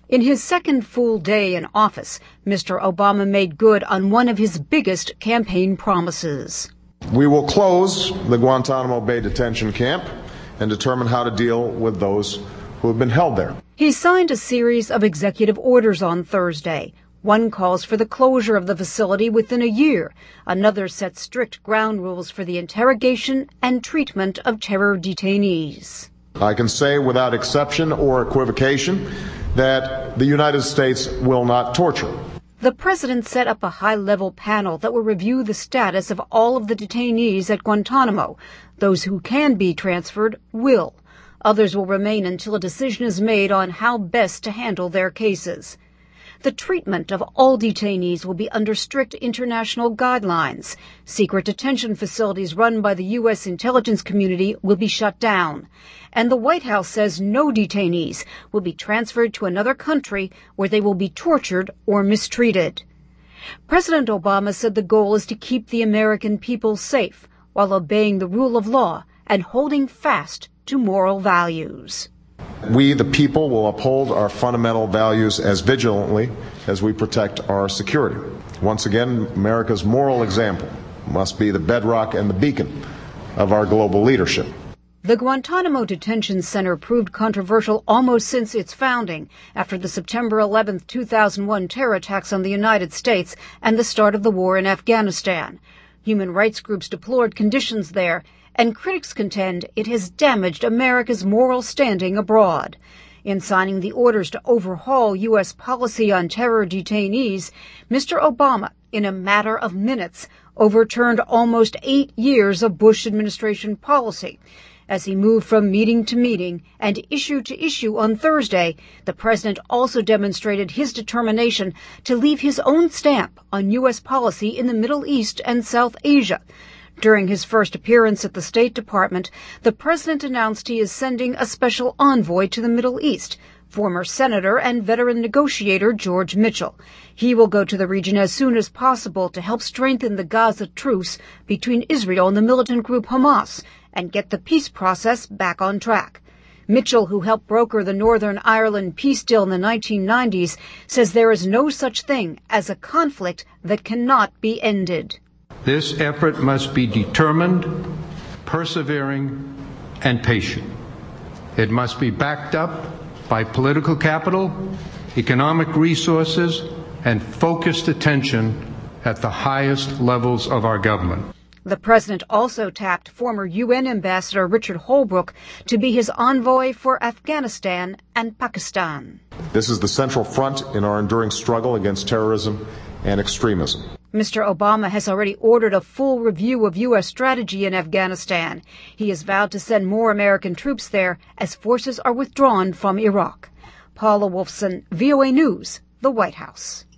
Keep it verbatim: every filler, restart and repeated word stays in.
In his second full day in office, Mister Obama made good on one of his biggest campaign promises. We will close the Guantanamo Bay detention camp and determine how to deal with those who have been held there. He signed a series of executive orders on Thursday. One calls for the closure of the facility within a year. Another sets strict ground rules for the interrogation and treatment of terror detainees. I can say without exception or equivocation that the United States will not torture. The president set up a high-level panel that will review the status of all of the detainees at Guantanamo. Those who can be transferred will. Others will remain until a decision is made on how best to handle their cases. The treatment of all detainees will be under strict international guidelines. Secret detention facilities run by the U S intelligence community will be shut down. And the White House says no detainees will be transferred to another country where they will be tortured or mistreated. President Obama said the goal is to keep the American people safe while obeying the rule of law and holding fast to moral values. We, the people, will uphold our fundamental values as vigilantly as we protect our security. Once again, America's moral example must be the bedrock and the beacon of our global leadership. The Guantanamo Detention Center proved controversial almost since its founding, after the September eleventh, two thousand one terror attacks on the United States and the start of the war in Afghanistan. Human rights groups deplored conditions there, and critics contend it has damaged America's moral standing abroad. In signing the orders to overhaul U S policy on terror detainees, Mister Obama, in a matter of minutes, overturned almost eight years of Bush administration policy. As he moved from meeting to meeting and issue to issue on Thursday, the president also demonstrated his determination to leave his own stamp on U S policy in the Middle East and South Asia. During his first appearance at the State Department, the president announced he is sending a special envoy to the Middle East, former Senator and veteran negotiator George Mitchell. He will go to the region as soon as possible to help strengthen the Gaza truce between Israel and the militant group Hamas and get the peace process back on track. Mitchell, who helped broker the Northern Ireland peace deal in the nineteen nineties, says there is no such thing as a conflict that cannot be ended. This effort must be determined, persevering, and patient. It must be backed up by political capital, economic resources, and focused attention at the highest levels of our government. The president also tapped former U N Ambassador Richard Holbrooke to be his envoy for Afghanistan and Pakistan. This is the central front in our enduring struggle against terrorism and extremism. Mister Obama has already ordered a full review of U S strategy in Afghanistan. He has vowed to send more American troops there as forces are withdrawn from Iraq. Paula Wolfson, V O A News, the White House.